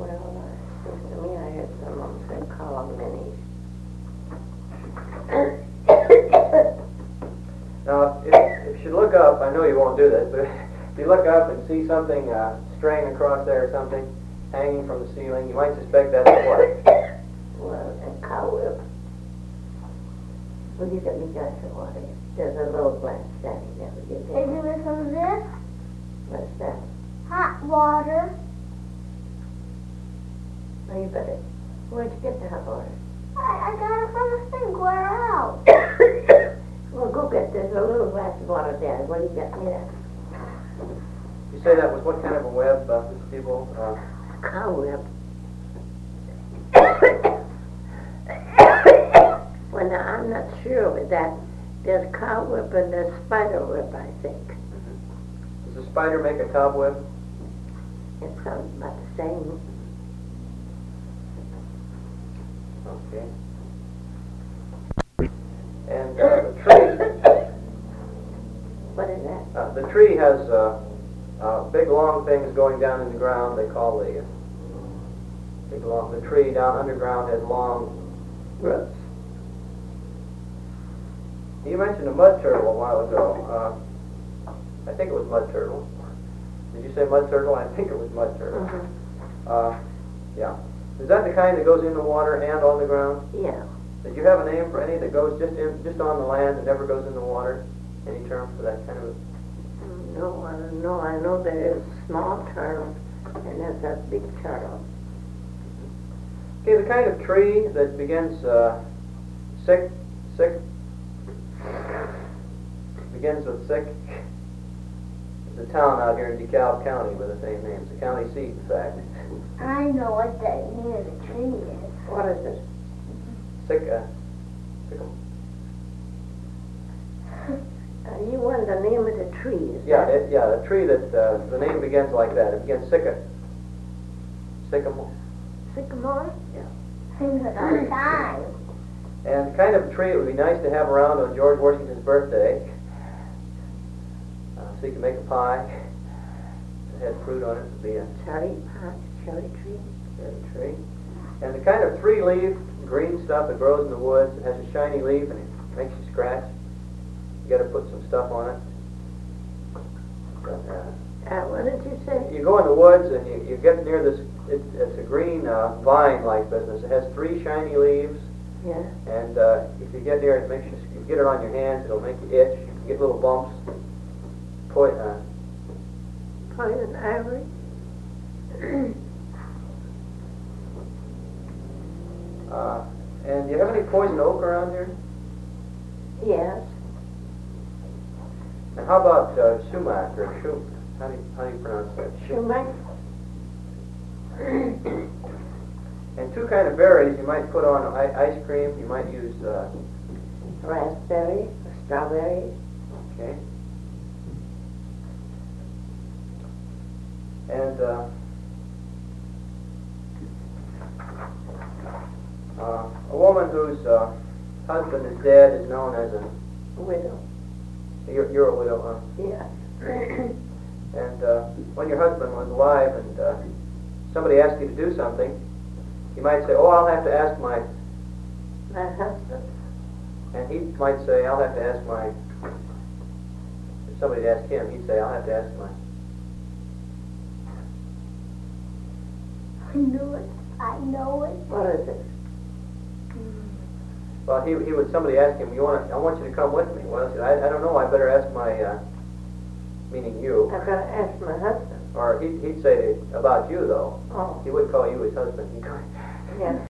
Well, seems to me I heard some of them say call them minis. Now, if you look up, I know you won't do this, but if you look up and see something straying across there or something hanging from the ceiling, you might suspect that's a what? Well, a cow whip. Will you get me glass of water? There's a little glass standing there. Will you get Is me? it some of this? What's that? Hot water. Oh, you better. Where'd you get the hot water? I got it from the sink. Wear out. Well, go get. There's a little glass of water there. Will you get me that? You say that was what kind of a web, Mrs. Steeble? Cow whip. Well, now, I'm not sure with that. There's cow whip and there's spider whip, I think. Does a spider make a cobweb? It sounds about the same. Okay. And the tree, What is that? the tree has big long things going down in the ground. They call the tree down underground has long roots. You mentioned a mud turtle a while ago. I think it was mud turtle. Did you say mud turtle? I think it was mud turtle. Mm-hmm. Yeah. Is that the kind that goes in the water and on the ground? Yeah. Did you have a name for any that goes just on the land and never goes in the water? Any term for that kind of? No, I don't know. I know there is small turtle and there's a big turtle. Okay, the kind of tree that begins begins with sick. There's a town out here in DeKalb County with the same name. It's a county seat, in fact. I know what the name of the tree is. What is it? Sycamore. You want the name of the tree, is Yeah, that? a tree that the name begins like that. It begins sycamore. Sycamore? Seems like a time. And the kind of tree it would be nice to have around on George Washington's birthday. So you can make a pie. It had fruit on it. It would be a Cherry pie, cherry tree. cherry tree. And the kind of three-leaf green stuff that grows in the woods. It has a shiny leaf and it makes you scratch. You got to put some stuff on it. What did you say? You go in the woods and you get near this. It's a green vine-like business. It has three shiny leaves. Yeah. And if you get near it, makes you get it on your hands. It'll make you itch. You get little bumps. Poison ivory? And do you have any poison oak around here? Yes. And how about sumac or shum? How do you pronounce that? Sumac? And two kind of berries you might put on ice cream. You might use Raspberry, strawberry. okay. And a woman whose husband is dead is known as a Widow. You're a widow, huh? Yes. And when your husband was alive and somebody asked you to do something, you might say, "Oh, I'll have to ask my." My husband. And he might say, "I'll have to ask my." If somebody asked him, he'd say, "I'll have to ask my." I knew it. I know it. What is it? Well, he would. Somebody asked him, I want you to come with me." Well, he said, I don't know. I better ask my. Meaning you. I've got to ask my husband. Or he'd say about you though. Oh. He wouldn't call you his husband. He'd call Yes.